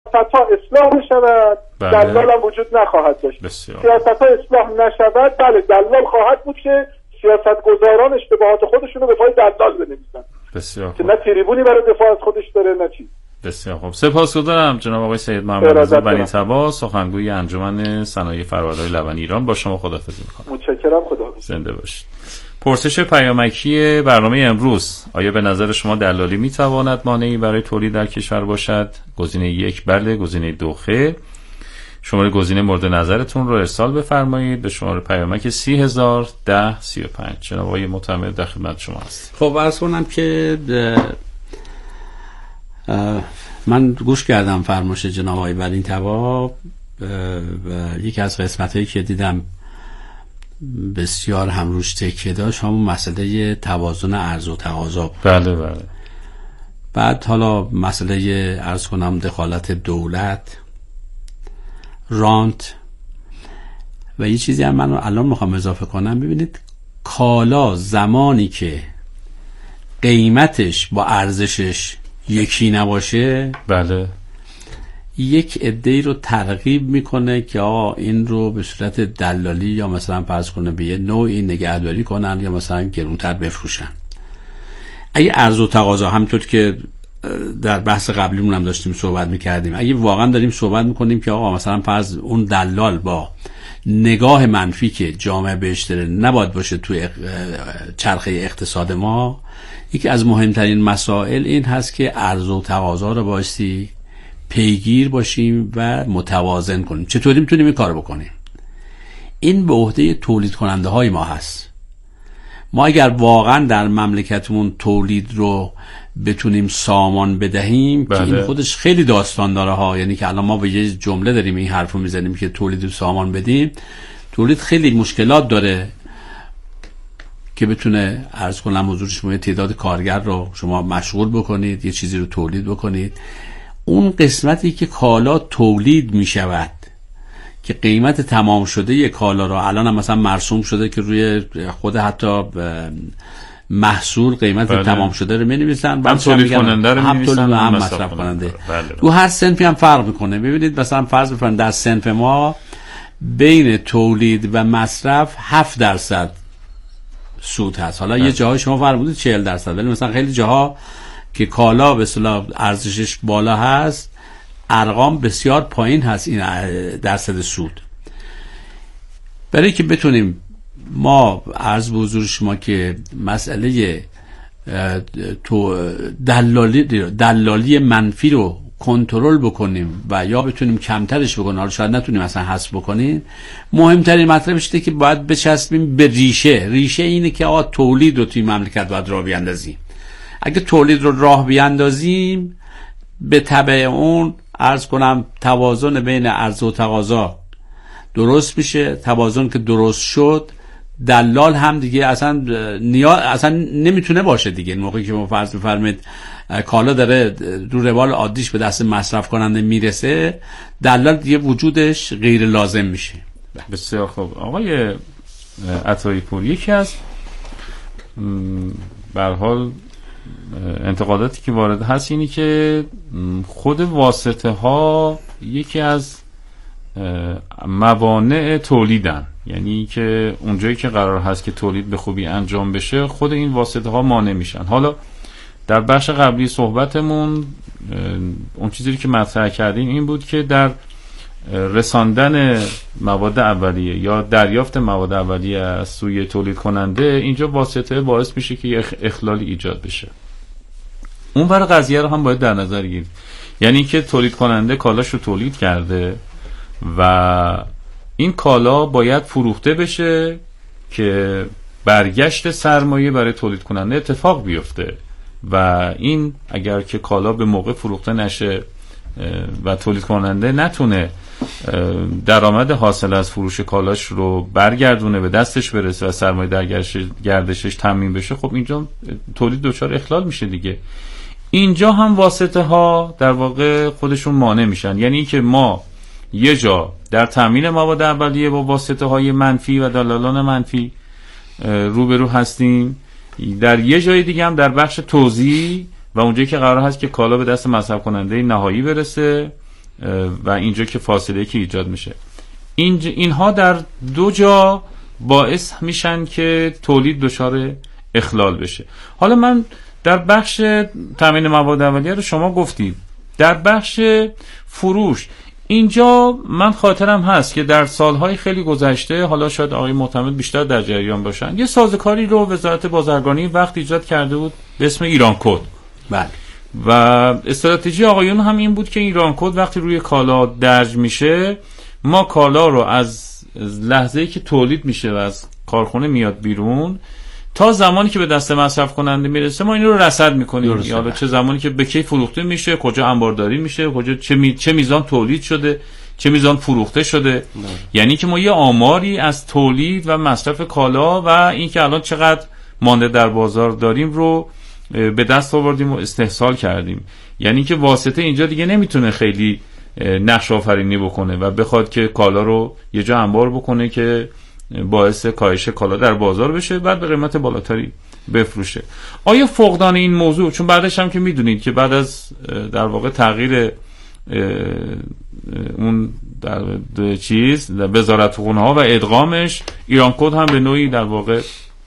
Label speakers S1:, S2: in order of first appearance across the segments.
S1: سیاست‌ها اصلاح می‌شود، دلال هم وجود نخواهد داشت. سیاست‌ها اصلاح نشود، بله دلال خواهد بود که سیاستگزاران اشتباهات خودشون رو به پای دلال بنویسن.
S2: بسیار
S1: که نه تریبونی برای دفاع از خودش داره نه چی.
S2: بسیار خوب. سپاسگزارم جناب آقای سید محمد رضا بنی‌طبا، سخنگوی انجمن صنایع فرآوردهای لبن ایران. با شما خداحافظی می‌کنم.
S1: متشکرم. خداحافظ.
S2: زنده باشید. پرسش پیامکی برنامه امروز: آیا به نظر شما دلالی میتواند مانعی برای تولید در کشور باشد؟ گزینه 1 بله، گزینه 2 خیر. شماره گزینه مورد نظرتون رو ارسال بفرمایید به شماره پیامک 301035. جناب آقای معتمد در خدمت شما هست.
S3: خب عرض کنم که من گوش کردم فرمایش جناب آقای بنی‌طبا و یکی از قسمتایی که دیدم بسیار هم روش تکیه داشت همون مسئله توازن عرض و تقاضا بود.
S2: بله بله.
S3: بعد حالا مسئله عرض کنم دخالت دولت، رانت و یه چیزی هم من الان میخوام اضافه کنم. ببینید کالا زمانی که قیمتش با ارزشش یکی نباشه،
S2: بله،
S3: یک عده‌ای رو ترغیب میکنه که این رو به صورت دلالی یا مثلا فرض کنه به یه نوعی نگهداری کنن یا مثلا گرونتر بفروشن. اگه عرض و تقاضا همونطور که در بحث قبلیمون هم داشتیم صحبت میکردیم، اگه واقعا داریم صحبت میکنیم که مثلا فرض اون دلال با نگاه منفی که جامعه بهش داره نباید باشه توی چرخه اقتصاد ما، یکی از مهمترین مسائل این هست که عرض و تقاضا رو بایستی پیگیر باشیم و متوازن کنیم. چطوری میتونیم این کار بکنیم؟ این به عهده تولید کننده های ما هست. ما اگر واقعا در مملکتمون تولید رو بتونیم سامان بدهیم،
S2: بله.
S3: که این خودش خیلی داستان داره ها، یعنی که الان ما به یه جمله داریم این حرفو میزنیم که تولید رو سامان بدیم. تولید خیلی مشکلات داره که بتونه عرض کنم حضور شما تعداد کارگر رو شما مشغول بکنید، یه چیزی رو تولید بکنید. اون قسمتی که کالا تولید می شود که قیمت تمام شده یک کالا رو الان هم مثلا مرسوم شده که روی خود حتی محصول قیمت
S2: بله.
S3: تمام شده رو می نویسن،
S2: هم تولید کننده رو می نویسن
S3: هم مصرف کننده.
S2: بله.
S3: تو هر صنفی هم فرق میکنه. ببینید مثلا فرض بفرمایید در صنف ما بین تولید و مصرف 7% سود هست. حالا یه جاهای شما فرمودید 40%، ولی مثلا خیلی جاها که کالا به اصطلاح ارزشش بالا هست ارقام بسیار پایین هست این درصد سود. برای که بتونیم ما عرض به حضور شما که مسئله دلالی منفی رو کنترل بکنیم و یا بتونیم کمترش بکنیم، حالا شاید نتونیم اصلا حذف بکنیم، مهمترین مطلبش اینه که باید بچسبیم به ریشه اینه که تولید رو توی مملکت باید راه بیاندازیم. اگه تولید رو راه بیاندازیم به تبع اون عرض کنم توازن بین عرضه و تقاضا درست میشه. توازن که درست شد، دلال هم دیگه اصلا نمیتونه باشه دیگه. این موقعی که ما فرض بفرمایید کالا داره رو روال عادیش به دست مصرف کننده میرسه، دلال دیگه وجودش غیر لازم میشه.
S2: بسیار خوب. آقای عطایی پور، یکی از به هر حال انتقاداتی که وارد هست اینی که خود واسطه ها یکی از موانع تولیدن، یعنی که اونجایی که قرار هست که تولید به خوبی انجام بشه خود این واسطه ها مانع میشن. حالا در بخش قبلی صحبتمون اون چیزی که مطرح کردیم این بود که در رساندن مواد اولیه یا دریافت مواد اولیه از سوی تولید کننده اینجا واسطه باعث میشه که اخلالی ایجاد بشه. اون بر قضیه رو هم باید در نظر گیرید، یعنی که تولید کننده کالاش رو تولید کرده و این کالا باید فروخته بشه که برگشت سرمایه برای تولید کننده اتفاق بیفته و این اگر که کالا به موقع فروخته نشه و تولید کننده نتونه درآمد حاصل از فروش کالاش رو برگردونه به دستش برسه و سرمایه در گردشش تامین بشه، خب اینجا تولید دچار اخلال میشه دیگه. اینجا هم واسطه ها در واقع خودشون مانع میشن، یعنی که ما یه جا در تامین مواد اولیه با واسطه های منفی و دلالان منفی روبرو هستیم، در یه جای دیگه هم در بخش توزیع و اونجایی که قرار هست که کالا به دست مصرف کننده نهایی برسه و اینجا که فاصله که ایجاد میشه، اینها در دو جا باعث میشن که تولید دچار اخلال بشه. حالا من در بخش تامین مواد اولیه رو شما گفتید، در بخش فروش اینجا من خاطرم هست که در سالهای خیلی گذشته، حالا شاید آقای معتمد بیشتر در جریان باشن، یه سازوکاری رو وزارت بازرگانی وقت ایجاد کرده بود به اسم ایران کد.
S3: بله.
S2: و استراتژی آقایون هم این بود که ایران کد وقتی روی کالا درج میشه، ما کالا رو از لحظه‌ای که تولید میشه و از کارخونه میاد بیرون تا زمانی که به دست مصرف کننده میرسه ما این رو رصد میکنیم. یا چه زمانی که به کی فروخته میشه، کجا انبارداری میشه، کجا چه میزان تولید شده، چه میزان فروخته شده. یعنی که ما یه آماری از تولید و مصرف کالا و اینکه الان چقدر مانده در بازار داریم رو به دست آوردیم و استحصال کردیم. یعنی که واسطه اینجا دیگه نمیتونه خیلی نقش آفرینی بکنه و بخواد که کالا رو یه جا انبار بکنه که باعث کاهش کالا در بازار بشه، بعد به قیمت بالاتری بفروشه. آیا فقدان این موضوع، چون بعدش هم که میدونید که بعد از در واقع تغییر اون در وزارتخونه ها و ادغامش، ایران کد هم به نوعی در واقع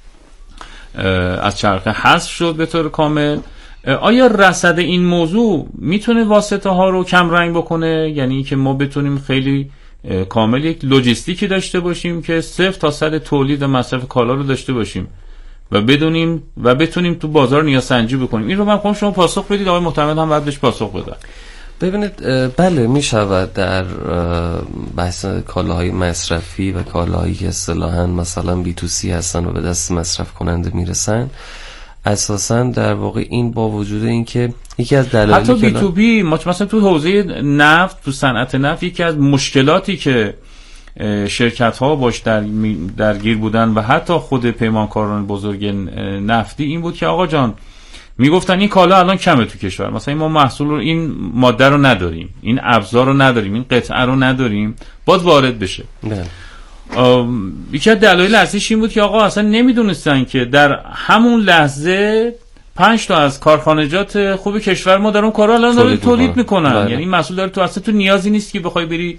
S2: از چرخه حذف شد به طور کامل، آیا رصد این موضوع میتونه واسطه ها رو کم رنگ بکنه؟ یعنی که ما بتونیم خیلی کامل یک لوجستیکی داشته باشیم که 0 تا 100 تولید و مصرف کالا رو داشته باشیم و بدونیم و بتونیم تو بازار نیازسنجی بکنیم. این رو من خواهم شما پاسخ بدید، آقای محتمد هم باید بهش پاسخ بده.
S4: ببینید، بله میشود در بحث کالاهای مصرفی و کالاهایی که اصطلاحاً مثلا B2C هستن و به دست مصرف کننده میرسن، اساساً در واقع این با وجود این که یکی از دلایلی
S2: حتی B2B مثلا تو حوزه نفت، تو صنعت نفت، یکی از مشکلاتی که شرکت ها باش درگیر بودن و حتی خود پیمانکاران بزرگ نفتی این بود که آقا جان میگفتن این کالا الان کمه تو کشور، مثلا ما محصول رو، این ماده رو نداریم، این ابزار رو نداریم، این قطعه رو نداریم، باید وارد بشه. یکی از دلایل اصلیش این بود که آقا اصلا نمیدونستن که در همون لحظه 5 تا از کارخانجات خوب کشور ما در اون کارا الان داره تولید میکنن. یعنی این محصول داره، تو اصلا تو نیازی نیست که بخوای بری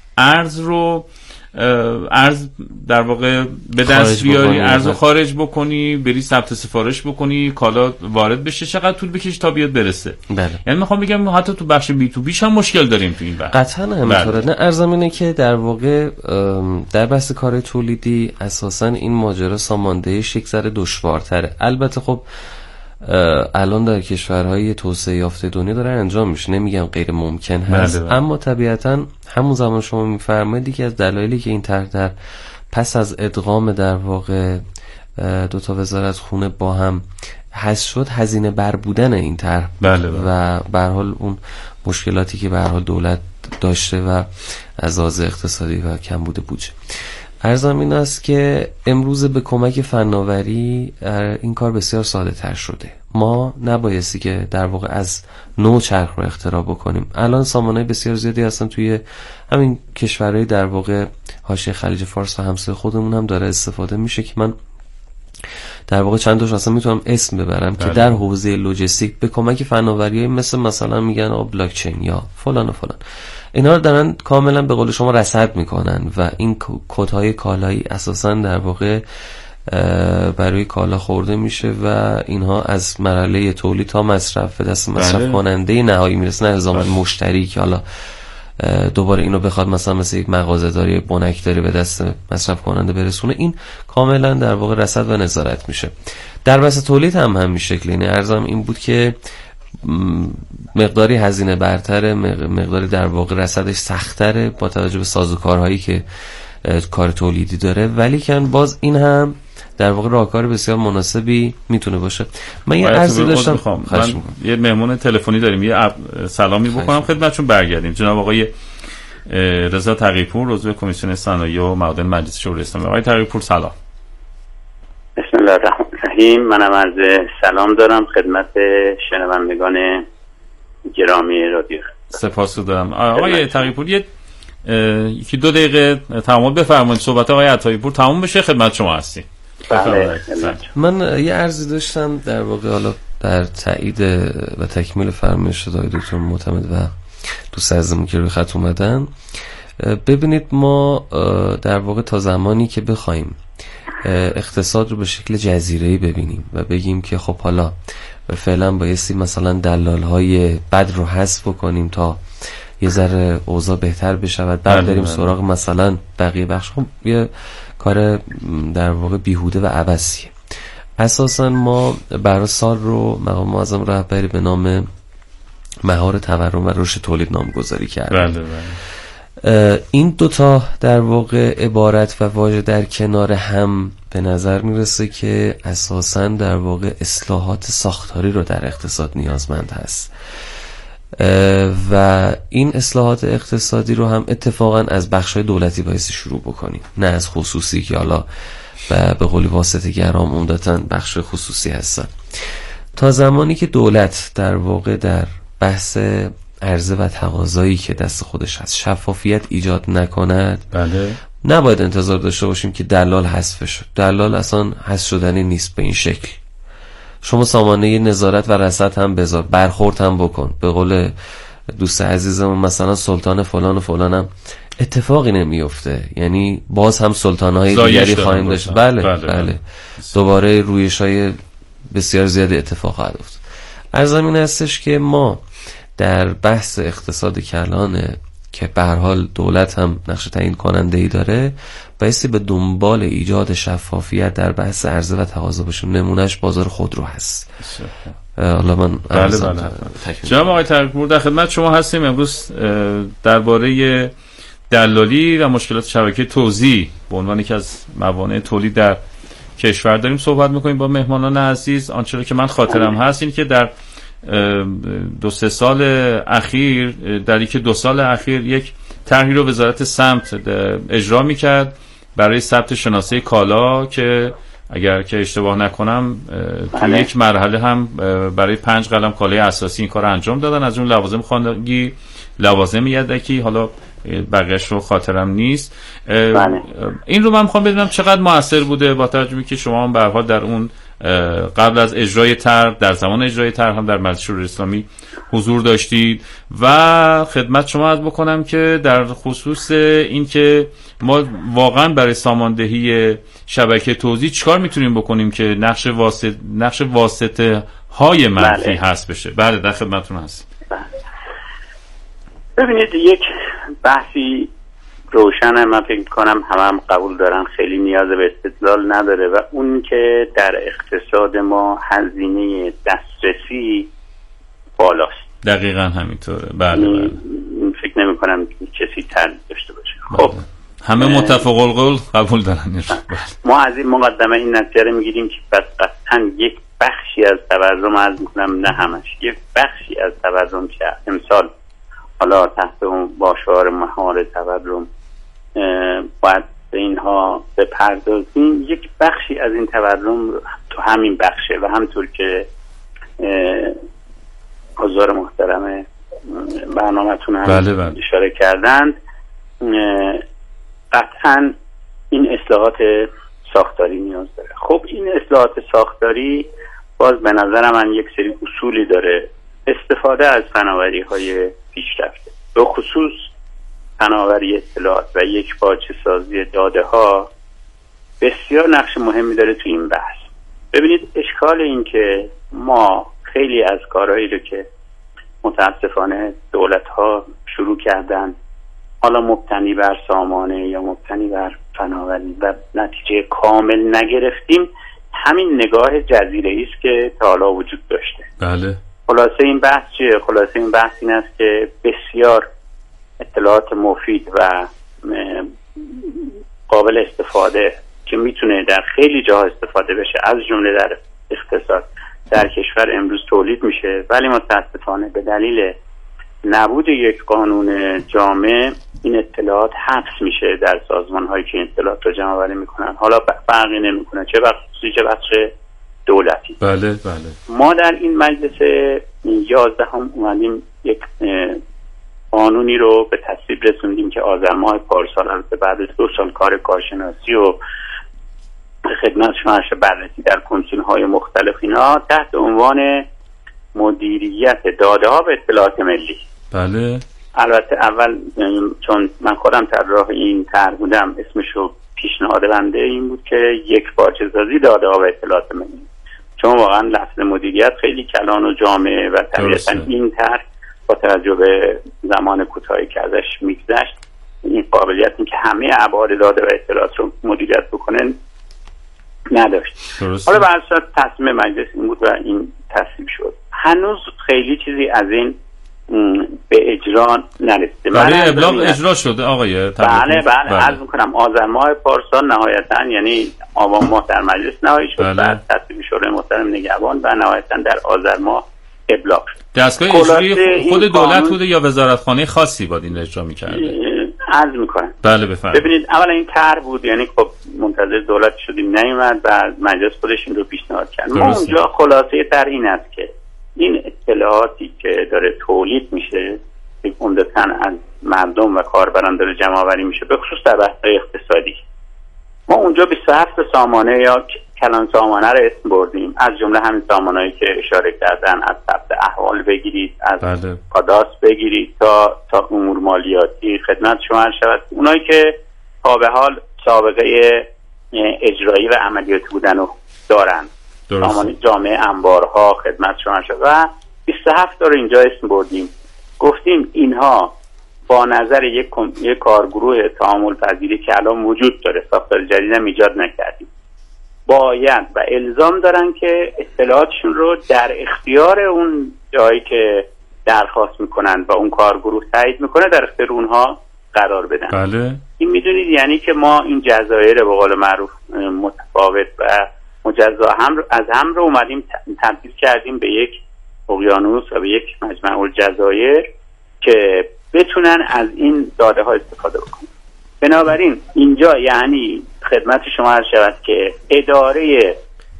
S2: ارز در واقع به دست بیاری، ارز خارج بکنی، بری ثبت سفارش بکنی، کالا وارد بشه، چقدر طول بکشه تا بیاد برسه.
S4: بله.
S2: یعنی میخوام بگم حتی تو بخش B2B هم مشکل داریم تو این بخش.
S4: قطعا همینطوره. نه ارزم اینه که در واقع در بحث کار تولیدی اساسا این ماجرا ساماندهیش یک ذره دشوارتره. البته خب الان در کشورهای توسعه یافته دنیا داره انجام میشه، نمیگم غیر ممکن هست. بله. اما طبیعتا همون زمان شما میفرمایید که از دلایلی که این طرح در پس از ادغام در واقع 2 تا وزارت خونه با هم حذف شد، هزینه بر بودن این طرح.
S2: بله.
S4: و به هر حال اون مشکلاتی که به هر حال دولت داشته و از لحاظ اقتصادی و کمبود بودجه. عرضم این است که امروز به کمک فناوری این کار بسیار ساده تر شده. ما نبایستی که در واقع از نو چرخ رو اختراع بکنیم. الان سامانه‌های بسیار زیادی هستن توی همین کشورهای در واقع حاشیه خلیج فارس و همسایه خودمون هم داره استفاده میشه که من در واقع چند تاش اصلا میتونم اسم ببرم که در حوزه لوجستیک به کمک فناوری‌های مثلا میگن بلاک چین یا فلان و فلان، اینا رو دارن کاملا به قول شما رصد میکنن و این کدهای کالایی اساسا در واقع برای کالا خورده میشه و اینها از مرحله تولید تا مصرف به دست مصرف کننده نهایی میرسه، نه الزاما مشتری که حالا دوباره اینو بخواد مثلا یک مغازه‌داری بنکداری به دست مصرف کننده برسونه. این کاملا در واقع رصد و نظارت میشه. در بحث تولید هم همین شکلی. یعنی عرضم این بود که مقداری هزینه برتره، مقداری در واقع رصدش سخت‌تره با توجه به سازوکارهایی که کار تولیدی داره، ولی کن باز این هم در واقع راهکار بسیار مناسبی میتونه باشه. من یه عرضی داشتم،
S2: من یه مهمون تلفنی داریم، یه سلامی بکنم خدمتتون، برگردیم. جناب آقای رضا تقی‌پور، عضو کمیسیون صنایع و معادن مجلس شورای اسلامی. آقای تقی‌پور سلام.
S5: بسم الله الرحمن الرحیم. منم عرض سلام دارم خدمت شنوندگان گرامی رادیو.
S2: سپاسگزارم. آقای تقی‌پور یکی 2 دقیقه تمام بفرمایید، صحبت آقای عطایی‌پور تمام بشه، خدمت شما هستیم.
S4: من یه عرضی داشتم در واقع حالا در تایید و تکمیل فرمایش آقای دکتر معتمد و دوست عزیزمون که روی خط اومدن. ببینید ما در واقع تا زمانی که بخوایم اقتصاد رو به شکل جزیره‌ای ببینیم و بگیم که خب حالا فعلا بایستی مثلا دلال‌های بد رو حذف بکنیم تا یه ذره اوضاع بهتر بشود، بعد بریم سراغ مثلا بقیه بخش، خب یه کار در واقع بیهوده و عبثیه. اساسا ما برای سال رو مقام معظم رهبری به نام مهار تورم و رشد تولید نامگذاری کردیم. این دوتا در واقع عبارت و واژه در کنار هم به نظر میرسه که اساساً در واقع اصلاحات ساختاری رو در اقتصاد نیازمند هست و این اصلاحات اقتصادی رو هم اتفاقاً از بخشای دولتی بایستی شروع بکنیم، نه از خصوصی که حالا به قولی واسطه گرام عمدتاً بخش خصوصی هستن. تا زمانی که دولت در واقع در بحث عرضه و تقاضایی که دست خودش هست شفافیت ایجاد نکند، نباید انتظار داشته باشیم که دلال حذف شد. دلال اصلا حذف شدنی نیست به این شکل. شما سامانه نظارت و رصد هم بذار، برخورد هم بکن. به قول دوست عزیزم مثلا سلطان فلان و فلانم اتفاقی نمیفته، یعنی باز هم سلطان‌های دیگری خواهیم داشت. بله. دوباره رویش‌های بسیار زیادی اتفاق خواهد افتاد. عرضم این هستش که ما در بحث اقتصاد کلانه که به هر حال دولت هم نقش تعیین کننده‌ای داره، بایستی به دنبال ایجاد شفافیت در بحث عرضه و تقاضا باشیم. نمونهش بازار خودرو هست. حالا من
S2: جناب آقای ترک‌پور در خدمت شما هستیم. امروز درباره دلالی و مشکلات شبکه توزیع به عنوان یکی از موانع تولید در کشور داریم صحبت می‌کنیم با مهمانان عزیز. آنچه که من خاطرم هست این که در 2-3 سال اخیر، در یک 2 سال اخیر، یک طرحی رو وزارت سمت اجرا میکرد برای ثبت شناسه کالا که اگر که اشتباه نکنم تو یک مرحله هم برای 5 قلم کالای اساسی این کار انجام دادن، از اون لوازم خانگی، لوازم یدکی، حالا بقیه‌اش رو خاطرم نیست. این رو من میخوام بدونم چقدر موثر بوده با توجه به که شما هم به هر حال در اون قبل از اجرای طرح، در زمان اجرای طرح هم در مجلس شورای اسلامی حضور داشتید و خدمت شما عرض بکنم که در خصوص این که ما واقعا برای ساماندهی شبکه توزیع چیکار میتونیم بکنیم که نقش واسطه های منفی هست بشه. بله در خدمتتون هستیم.
S5: ببینید یک بحثی روشنه، من فکر کنم هم قبول دارن، خیلی نیاز به استدلال نداره و اون که در اقتصاد ما هزینه دسترسی بالاست.
S2: دقیقاً همینطوره. بله.
S5: فکر نمی کنم کسی تردید داشته باشه. خب
S2: همه متفق القول قبول دارن.
S5: ما از این مقدمه این نتیجه میگیریم که پس قطعاً یک بخشی از تورم، عرض میکنم نه همش، یک بخشی از تورم که امسال حالا تحت اون با شعار مهار تورم باید به اینها بپردازیم، یک بخشی از این تورم تو همین بخشه و همطور که حضار محترم برنامه‌تون هم اشاره کردند، قطعاً این اصلاحات ساختاری نیاز داره. خب این اصلاحات ساختاری باز به نظر من یک سری اصولی داره. استفاده از فناوری‌های پیشرفته، به خصوص فناوری اطلاعات و یک پارچه سازی داده ها بسیار نقش مهمی داره تو این بحث. ببینید اشکال این که ما خیلی از کارهایی رو که متاسفانه دولت ها شروع کردن، حالا مبتنی بر سامانه یا مبتنی بر فناوری و نتیجه کامل نگرفتیم، همین نگاه جزیره‌ای است که تا حالا وجود داشته.
S2: بله.
S5: خلاصه این بحث چیه؟ خلاصه این بحث این است که بسیار اطلاعات مفید و قابل استفاده که میتونه در خیلی جاها استفاده بشه، از جمله در اقتصاد، در کشور امروز تولید میشه، ولی متاسفانه به دلیل نبود یک قانون جامع این اطلاعات حبس میشه در سازمان هایی که اطلاعات رو جمع آوری میکنن. حالا فرقی نمیکنه چه بخشی چه بخش دولتی.
S2: بله.
S5: ما در این مجلس 11 هم اومدیم یک قانونی رو به تصویب رسوندیم که آذر ماه پارسال، البته بعد از 2 سال کار کارشناسی و خدمت شما بررسی در کمیسیون‌های مختلف، اینا تحت عنوان مدیریت داده ها به اطلاعات ملی.
S2: بله.
S5: البته اول چون من خودم طراح این طرح بودم، اسمشو پیشنهاد بنده این بود که یک پارچه سازی داده ها و اطلاعات ملی، چون واقعا لفظ مدیریت خیلی کلان و جامعه و طبیعتا این طرح با توجه به زمان کوتاهی که ازش میگذشت این قابلیت این که همه ابعاد داده و اطلاعات رو مدیریت بکنن نداشت. حالا به هر صورت تصمیم مجلس این بود و این تصویب شد. هنوز خیلی چیزی از این به اجرا نرسیده.
S2: برای ابلاغ اجرا شده آقای
S5: بله عرض میکنم آذر ماه پارسال نهایتا، یعنی آبان ماه در مجلس نهایی شد، بعد تصویب شورای محترم نگهبان و نهایتا در آذر ماه ابلاغ شد.
S2: دستگاه اجرایی خود دولت بوده یا وزارتخانه خاصی بود این اجرا میکرده؟
S5: عرض میکنم.
S2: بله بفرمایید.
S5: ببینید اولا این طرح بود، یعنی خب منتظر دولت شدیم نیومد و مجلس خودش این رو پیشنهاد کرد. ما اونجا خلاصه طرح این است که این اطلاعاتی که داره تولید میشه عمدتاً از مردم و کاربران داره جمع آوری میشه، به خصوص در بحث‌های اقتصادی. ما اونجا 27 سامانه یا کلان سامانه رو اسم بردیم، از جمله همین سامانه‌ای که اشاره کردن، از ثبت احوال بگیرید، از کاداستر بگیرید تا امور مالیاتی خدمت شما عرض شود. اونایی که تا به حال سابقه اجرایی و عملیاتی بودن رو دارن، سامانه جامعه انبارها خدمت شما عرض شود و 27 رو اینجا اسم بردیم. گفتیم اینها با نظر یک کارگروه تعامل پذیری که الان وجود داره، ساختار جدید هم ایجاد نکردیم، باید و الزام دارن که اطلاعاتشون رو در اختیار اون جایی که درخواست میکنن و اون کارگروه تایید میکنه در اختیار اونها قرار بدن.
S2: بله.
S5: این میدونید یعنی که ما این جزایر به قول معروف متفاوت و مجزا از هم رو اومدیم تبدیل کردیم به یک اقیانوس و به یک مجمع الجزایر که بتونن از این داده ها استفاده بکنن. بنابراین اینجا یعنی خدمت شما عرض شود که اداره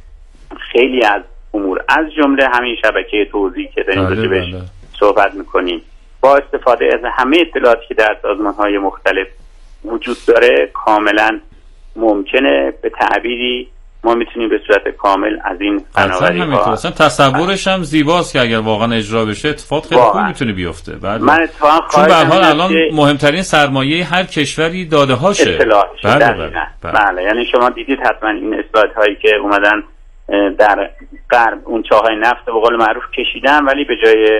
S5: خیلی از امور از جمله همین شبکه توزیع که داریم راجعش صحبت میکنیم با استفاده از همه اطلاعاتی که در سازمان‌های مختلف وجود داره کاملا ممکنه به تعبیری ما میتونیم به صورت کامل از این فناوری‌ها
S2: اصلا تصورش هم زیباست که اگر واقعا اجرا بشه اتفاق خیلی خوبی میتونه بیفته.
S5: من اتفاقا
S2: چون به هر حال الان مهمترین سرمایه هر کشوری داده هاشه.
S5: بله یعنی شما دیدید حتما این اصلاحات هایی که اومدن در غرب اون چاهای نفت به قول معروف کشیدن، ولی به جای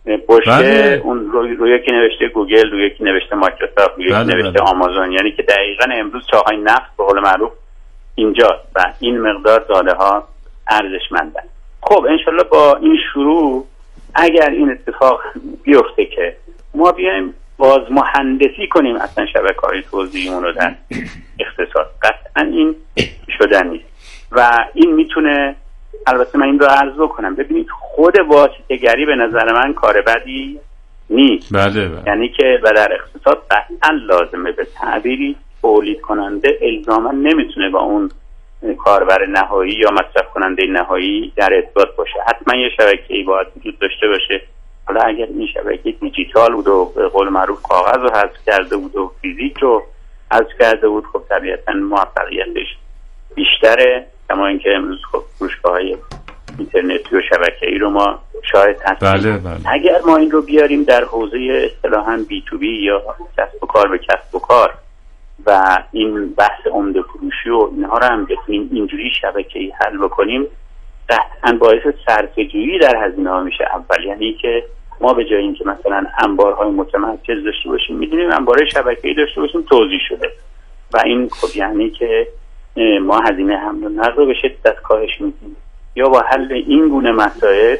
S5: پشت اون روی که نوشته گوگل، روی که نوشته مایکروسافت، روی که نوشته آمازون، یعنی که دقیقاً امروز چاهای نفت به قول معروف اینجا و این مقدار داده ها ارزشمندن. خب انشالله با این شروع اگر این اتفاق بیفته که ما بیایم باز مهندسی کنیم اصلا شبکه‌های توزیعیمون رو در اقتصاد، قطعا این شدن نیست و این میتونه، البته من این رو عرض بکنم، ببینید خود واسطه‌گری به نظر من کار بدی نیست.
S2: بله.
S5: یعنی که و در اقتصاد قطعا لازمه به تعبیری تولید کننده الزاما نمیتونه با اون کاربر نهایی یا مصرف کننده نهایی در ارتباط باشه. حتما یه شبکه‌ای باید وجود داشته باشه. حالا اگر این شبکه دیجیتال بود و به قول معروف کاغذ رو حذف کرده بود و فیزیک رو حذف کرده بود، خب طبیعتا موفقیتش بیشتره. کما اینکه امروز خب فروشگاه‌های اینترنتی و شبکه‌ای رو ما شاهد هستیم.
S2: بله.
S5: اگر ما این رو بیاریم در حوزه اصطلاحاً بی تو بی یا کسب و کار به کسب و کار و این بحث عمده فروشی و اینها رو هم بتونیم اینجوری شبکه‌ای حل بکنیم، قطعاً باعث صرفه‌جویی در هزینه‌ها میشه. اول یعنی که ما به جای اینکه مثلا انبارهای متمرکز داشته باشیم، می‌دونیم انبارهای شبکه‌ای داشته باشیم توزیع شده و این خب یعنی که ما هزینه حمل و نقل رو به شدت کاهش میدیم. یا با حل این گونه مسائل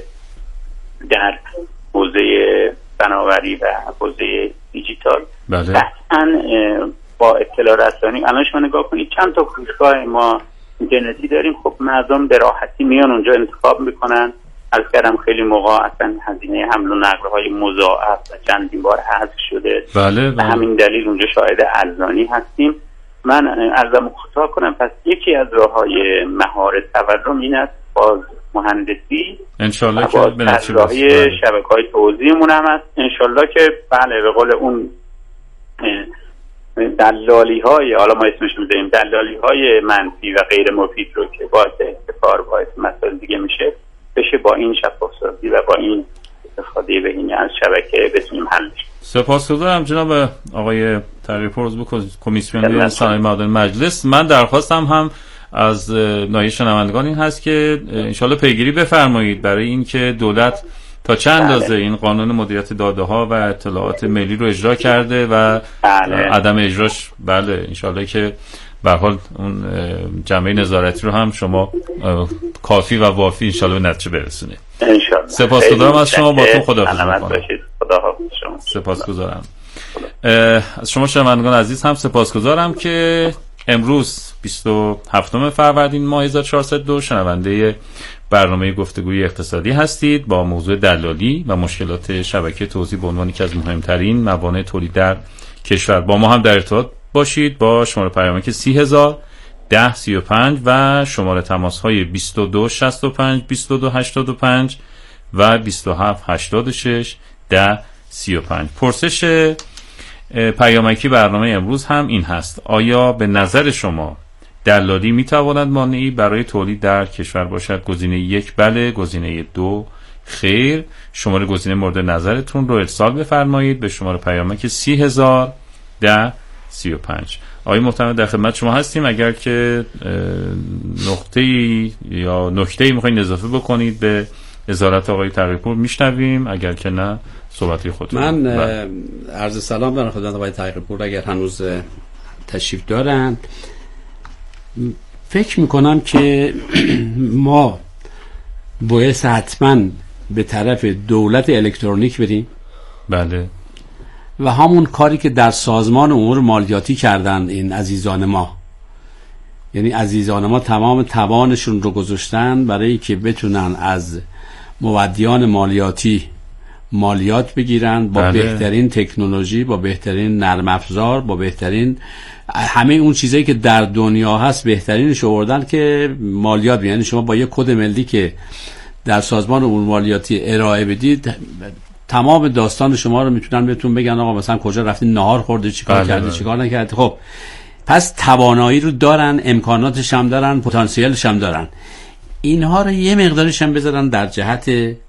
S5: در حوزه فناوری و حوزه دیجیتال قطعاً با اطلاع رسانی، الان شما نگاه کنید چند تا فروشگاه ما اینترنتی داریم، خب مردم به راحتی میان اونجا انتخاب میکنن. عرض کردم خیلی موقع اصلا هزینه حمل و نقل های مضاعف و چندین بار حذف شده.
S2: بله.
S5: همین دلیل اونجا شاهد ارزانی هستیم. من عرضم خطا کنم، پس یکی از راههای مهار تورم این است باز مهندسی
S2: انشالله که به
S5: نتیجه شبکه‌های توزیعمون هم هست. انشالله که بله به قول اون دلالی‌های، حالا ما اسمش رو می‌ذاریم دلالی‌های منفی و غیر مفید رو که باعث احتکار باعث مسائل دیگه میشه بشه با این شفاف‌سازی و با این استفاده بهینه از شبکه بتونیم حلش.
S2: سپاسگزارم جناب آقای تقی‌پور عضو کمیسیون صنایع معدن مجلس. من درخواستم هم از نایب شنوندگان این هست که انشالله پیگیری بفرمایید برای اینکه دولت تا چه اندازه این قانون مدیریت داده ها و اطلاعات ملی رو اجرا کرده و عدم اجراش بله انشالله که به هر حال اون جمعیت نظارتی رو هم شما کافی و وافی انشالله به نتیجه برسونید.
S5: انشالله.
S2: سپاسگزارم از شما. با تو خداحافظی می‌کنم.
S5: خداحافظ شما.
S2: سپاسگزارم. از شما شنوندگان عزیز هم سپاسگزارم که امروز 27 فروردین ماه 1402 شنونده برنامه گفتگوی اقتصادی هستید با موضوع دلالی و مشکلات شبکه توزیع به عنوان یکی از مهمترین موانع تولید در کشور. با ما هم در ارتباط باشید با شماره پیامک 30000 1035 و شماره تماس های 2265 2285 و 2786 1035. پرسش پیامکی برنامه امروز هم این هست: آیا به نظر شما دلالی میتواند مانعی برای تولید در کشور باشد؟ گزینه 1 بله، گزینه 2 خیر. شماره گزینه مورد نظرتون رو ارسال بفرمایید به شماره پیامک 30000 1035. آقای محترم در خدمت شما هستیم. اگر که نقطه‌ای یا نکته‌ای میخواین اضافه بکنید به وزارت آقای تقی‌پور میشنویم، اگر که نه صحبتی خودتون.
S3: من عرض سلام دارم خدمت آقای تقی‌پور اگر هنوز تشریف دارن. فکر میکنم که ما باید حتما به طرف دولت الکترونیک بریم.
S2: بله.
S3: و همون کاری که در سازمان امور مالیاتی کردن این عزیزان ما، یعنی عزیزان ما تمام توانشون رو گذاشتن برای که بتونن از مودیان مالیاتی مالیات بگیرن با
S2: بله.
S3: بهترین تکنولوژی، با بهترین نرم افزار، با بهترین همه اون چیزایی که در دنیا هست بهترینش آوردن که مالیات بگیرن. یعنی شما با یک کد ملی که در سازمان امور مالیاتی ارائه بدید تمام داستان شما رو میتونن بهتون بگن آقا مثلا کجا رفتین نهار خوردی، چیکار کردی، چیکار نکردی. خب پس توانایی رو دارن، امکاناتش هم دارن، پتانسیلش هم دارن. اینها رو یه مقدارش هم بذارن در جهت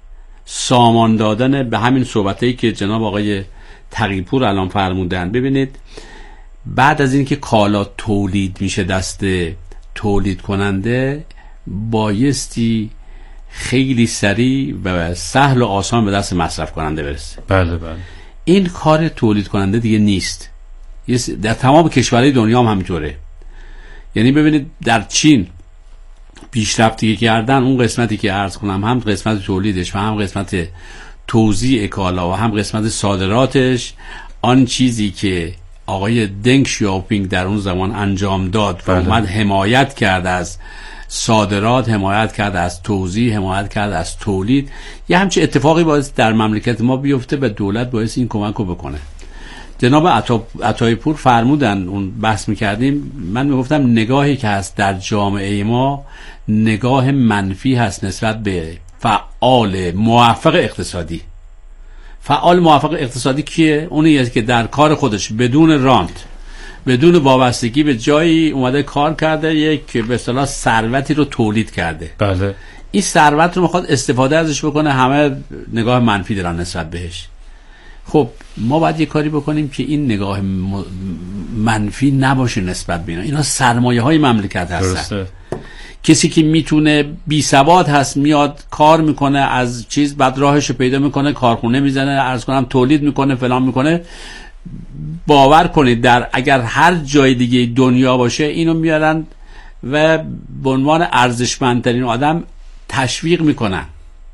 S3: سامان دادن به همین صحبتایی که جناب آقای تقی‌پور الان فرمودن. ببینید بعد از اینکه کالا تولید میشه دست تولید کننده بایستی خیلی سریع و سهل و آسان به دست مصرف کننده برسه.
S2: بله بله.
S3: این کار تولید کننده دیگه نیست. در تمام کشورهای دنیا هم همینطوره. یعنی ببینید در چین پیشرفتی که کردن اون قسمتی که عرض کنم هم قسمت تولیدش و هم قسمت توزیع کالا و هم قسمت صادراتش، آن چیزی که آقای دنگ شیاوپینگ در اون زمان انجام داد و اومد حمایت کرد از صادرات، حمایت کرد از توزیع، حمایت کرد از تولید، یه همچین اتفاقی باید در مملکت ما بیفته و دولت باید این کمک رو بکنه. جناب عطایپور فرمودن اون بحث میکردیم، من میگفتم نگاهی که هست در جامعه ما نگاه منفی هست نسبت به فعال موفق اقتصادی. فعال موفق اقتصادی کیه؟ اونیه که در کار خودش بدون رانت، بدون وابستگی به جایی اومده کار کرده، یک به اصطلاح ثروتی رو تولید کرده.
S2: بله.
S3: این ثروت رو میخواد استفاده ازش بکنه، همه نگاه منفی دارن نسبت بهش. خب ما باید یه کاری بکنیم که این نگاه منفی نباشه نسبت به اینا سرمایه های مملکت هستن. درسته. کسی که میتونه بی سواد هست میاد کار میکنه از چیز، بعد راهش پیدا میکنه، کارخونه میزنه، عرض کنم تولید میکنه، فلان میکنه. باور کنید در اگر هر جای دیگه دنیا باشه اینو میارن و به عنوان ارزشمندترین آدم تشویق میکنن.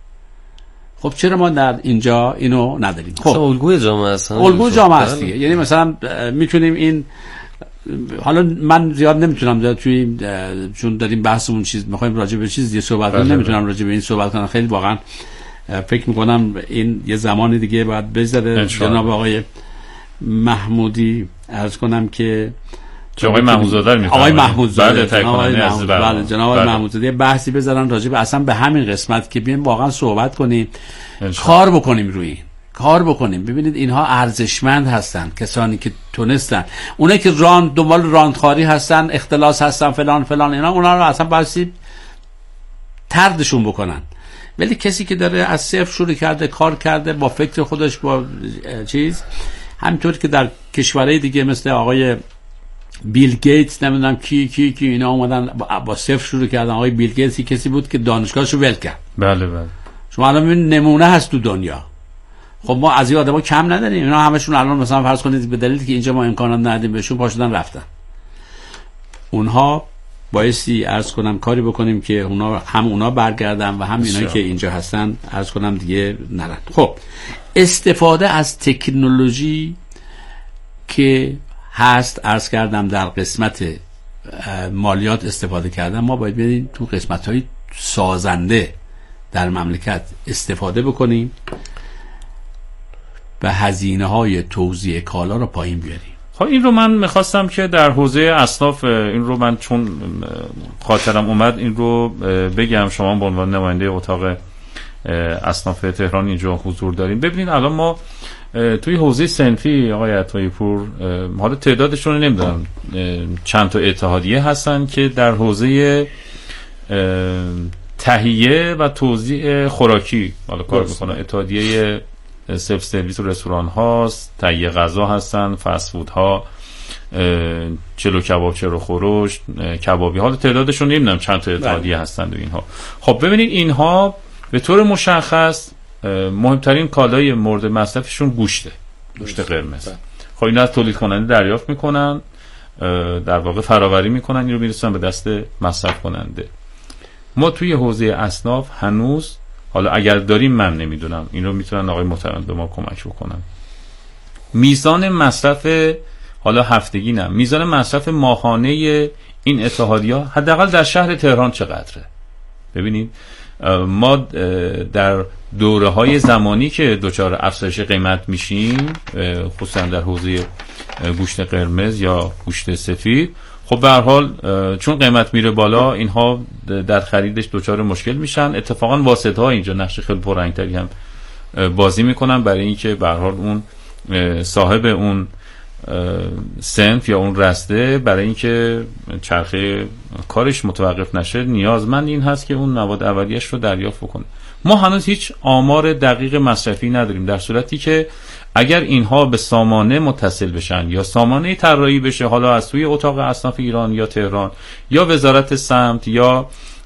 S3: خب چرا ما در اینجا اینو نداریم؟ خب
S4: الگوی جامعه است.
S3: الگوی جامعه است دیگه. یعنی مثلا میتونیم این، حالا من زیاد نمیتونم توی چون داریم بحثمون چیز میخوایم راجع به چیز دیگه صحبت کنیم، نمیتونم راجع به این صحبت کنم. خیلی واقعا فکر میکنم این یه زمانی دیگه باید بذاره جناب آقای محمودی عرض کنم که
S2: آقای محمودزاده رو
S3: آقای محمودزاده
S2: بله
S3: جناب محمودزاده بحثی بذارن راجع به اصلا به همین قسمت که بیایم واقعا صحبت کنیم، کار بکنیم روی این کار بکنیم. ببینید اینها ارزشمند هستن، کسانی که تونستن، اونایی که دنبال راندخواری هستن، اختلاس هستن، فلان فلان اینا، اونا رو اصلا باید طردشون بکنن. ولی کسی که داره از صفر شروع کرده، کار کرده با فکر خودش، با چیز، همینطور که در کشورهای دیگه مثل آقای بیل گیتس، نمیدونم کی اینا اومدن با صفر شروع کردن. آقای بیل گیتس کسی بود که دانشگاهشو ول کرد.
S2: بله.
S3: شما الان ببینید نمونه هست تو دنیا. خب ما از این آدما کم نداریم. اینا همشون الان مثلا فرض کنید به دلیلی که اینجا ما امکانات ندیم بهشون، پاشدن رفتن. اونها بایستی عرض کنم کاری بکنیم که اونا برگردن و هم اینایی که اینجا هستن عرض کنم دیگه نرن. خب استفاده از تکنولوژی که هست، عرض کردم در قسمت مالیات استفاده کردن، ما باید بریم تو قسمت‌های سازنده در مملکت استفاده بکنیم و هزینه‌های توزیع کالا رو پایین بیاریم.
S2: خب این رو من میخواستم که در حوزه اصناف، این رو من چون خاطرم اومد این رو بگم، شما به عنوان نماینده اتاق اصناف تهران اینجا حضور داریم. ببینید الان ما توی حوزه صنفی آقای عطایی پور، حالا تعدادشون رو نمیدونم چند تا اتحادیه هستن که در حوزه تهیه و توزیع خوراکی حالا کار میکنن. اتحادیه سلف سرویس و رستوران هاست، تهیه غذا هستن، فست فود ها، چلو کباب، چلو خورش، کبابی. حالا تعدادشون نمیدونم چند تا اتحادیه هستن و اینها. خب ببینید اینها به طور مشخص مهمترین کالای مورد مصرفشون گوشت قرمز. خب اینا از تولید کننده دریافت میکنن، در واقع فراوری میکنن، این رو میرسونن به دست مصرف کننده. ما توی حوزه اصناف هنوز، حالا اگر داریم من نمیدونم، این رو میتونن آقای محترم به ما کمک بکنن، میزان مصرف حالا هفتگی نه، میزان مصرف ماهانه این اتحادیه حداقل در شهر تهران چقدره. ببینید ما در دوره‌های زمانی که دچار افزایش قیمت میشیم، خصوصا در حوزه گوشت قرمز یا گوشت سفید، خب به هر حال چون قیمت میره بالا اینها در خریدش دچار مشکل میشن. اتفاقا واسطه‌ها اینجا نقش خیلی پررنگتری هم بازی میکنن برای اینکه به هر حال اون صاحب اون صنف یا اون رسته برای اینکه چرخه کارش متوقف نشه نیازمند این هست که اون مواد اولیه‌اش رو دریافت بکنه. ما هنوز هیچ آمار دقیق مصرفی نداریم، در صورتی که اگر اینها به سامانه متصل بشن یا سامانه طراحی بشه، حالا از توی اتاق اصناف ایران یا تهران یا وزارت سمت یا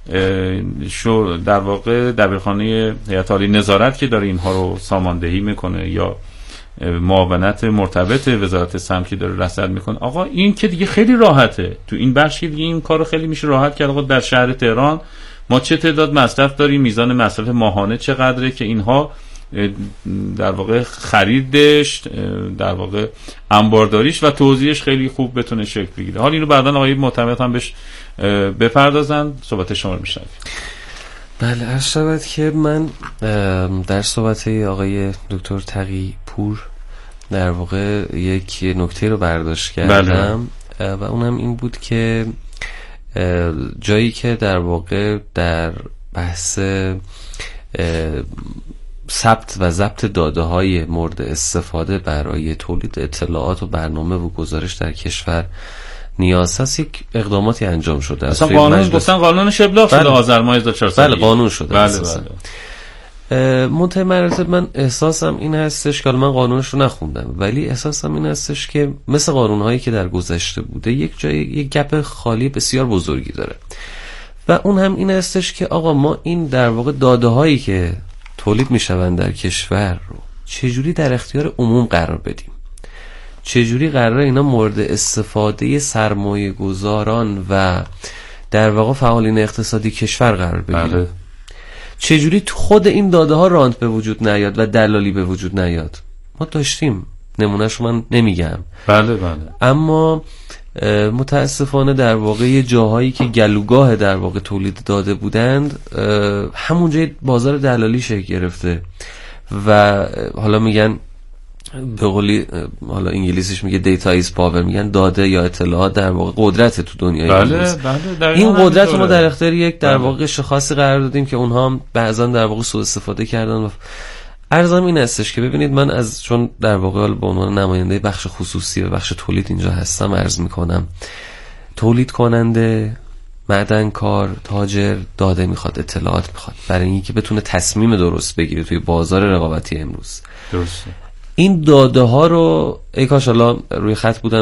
S2: در واقع دبیرخانه هیئت عالی نظارت که داره اینها رو ساماندهی میکنه یا معاونت مرتبط وزارت سمت که داره رصد میکنه، آقا این که دیگه خیلی راحته. تو این بخش دیگه این کارو خیلی میشه راحت کرد. آقا در شهر تهران ما چه تعداد مصرف داریم، میزان مصرف ماهانه چقدره که اینها در واقع خریدش، در واقع انبارداریش و توزیعش خیلی خوب بتونه شکل بگیره. حالا اینو بعداً آقای معتمد هم بهش بپردازن. صحبت شما رو میشنویم.
S4: بله، عرض شود که من در صحبت آقای دکتر تقی پور در واقع یک نکته رو برداشت کردم. بله. و اونم این بود که جایی که در واقع در بحث ثبت و ضبط داده‌های مورد استفاده برای تولید اطلاعات و برنامه و گزارش در کشور نیاز هست، یک اقداماتی انجام شده.
S2: اصلا قانون گفتن قانونش ابلاغ شده آذر ماه 1400.
S4: بله قانون شده.
S2: بله.
S4: منتهی مراتب من احساسم این هستش که من قانونش رو نخوندم، ولی احساسم این هستش که مثل قانونهایی که در گذشته بوده یک جای یک گپ خالی بسیار بزرگی داره و اون هم این هستش که آقا ما این در واقع داده هایی که تولید میشوند در کشور رو چجوری در اختیار عموم قرار بدیم، چجوری قراره اینا مورد استفاده سرمایه گذاران و در واقع فعالین اقتصادی کشور قرار بگیره. بله. چجوری خود این داده ها رانت به وجود نیاد و دلالی به وجود نیاد. ما داشتیم، نمونهش من نمیگم.
S2: بله.
S4: اما متاسفانه در واقع یه جاهایی که گلوگاه در واقع تولید داده بودند همونجا بازار دلالی شکل گرفته و حالا میگن به قولی حالا انگلیسیش میگه دیتا ایز پاور، میگن داده یا اطلاعات در واقع قدرت تو دنیای امروز.
S2: بله.
S4: این قدرت ما در اختیار یک در واقع شخصی قرار دادیم که اونها بعضا در واقع سوء استفاده کردن و عرضم این هستش که ببینید من چون در واقع به عنوان نماینده بخش خصوصی و بخش تولید اینجا هستم عرض میکنم، تولید کننده معدنکار، تاجر داده میخواد، اطلاعات میخواد برای اینکه بتونه تصمیم درست بگیره توی بازار رقابتی امروز.
S2: درسته.
S4: این داده ها رو ای کاش الان روی خط بودن